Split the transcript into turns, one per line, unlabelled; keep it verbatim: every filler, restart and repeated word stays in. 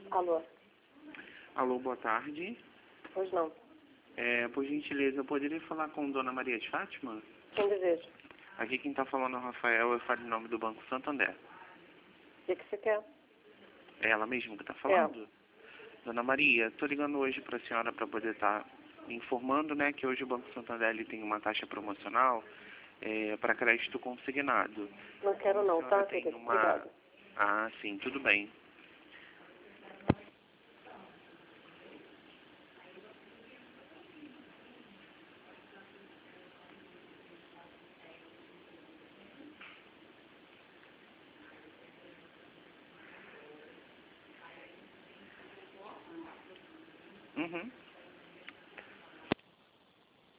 Alô?
Alô, boa tarde.
Pois não.
É, por gentileza, eu poderia falar com Dona Maria de Fátima?
Quem deseja?
Aqui quem está falando é o Rafael, eu falo em nome do Banco Santander.
O que, que você quer?
É ela mesma que está falando? Dona Maria, estou ligando hoje para a senhora para poder estar informando, né, que hoje o Banco Santander ele tem uma taxa promocional é, para crédito consignado.
Não quero não,
A
tá?
senhora tem
Querida?
uma...
Obrigada.
Ah, sim, tudo bem.